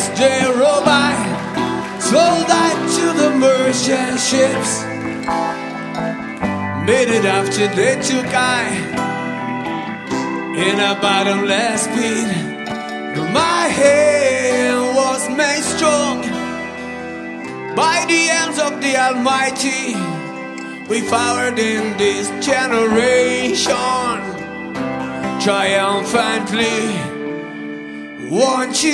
as they roll by, sold out to the merchant ships. Made it after they took I in a bottomless pit. But my hand was made strong by the hands of the Almighty. We forward in this generation triumphantly. Won't you